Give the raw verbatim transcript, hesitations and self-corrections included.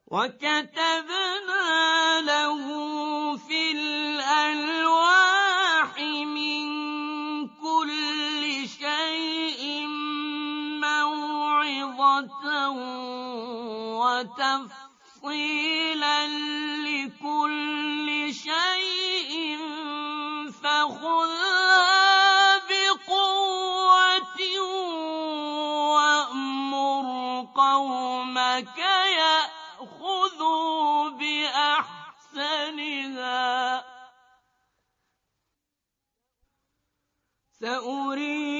وَكَتَبْنَا لَهُ فِي الْأَلْوَاحِ مِن كُلِّ شَيْءٍ مَّوْعِظَةً وَتَفْصِيلًا لِّكُلِّ شَيْءٍ فَخُذْهَا بِقُوَّةٍ وَأْمُرْ قَوْمَكَ يَأْخُذُوا بِأَحْسَنِهَا ۚ سَأُرِيكُمْ